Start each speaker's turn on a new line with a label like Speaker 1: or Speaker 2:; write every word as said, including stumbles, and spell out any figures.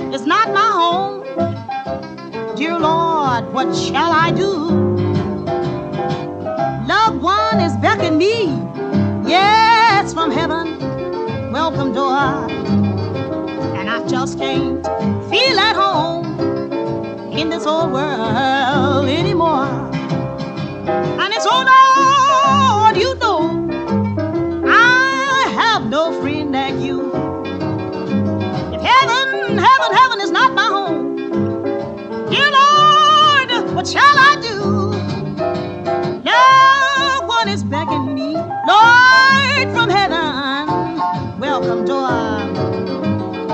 Speaker 1: is not my home. Dear Lord, what shall I do? Loved one is beckoning me, yes, from heaven, welcome door. And I just can't feel at home in this old world anymore. And it's all over.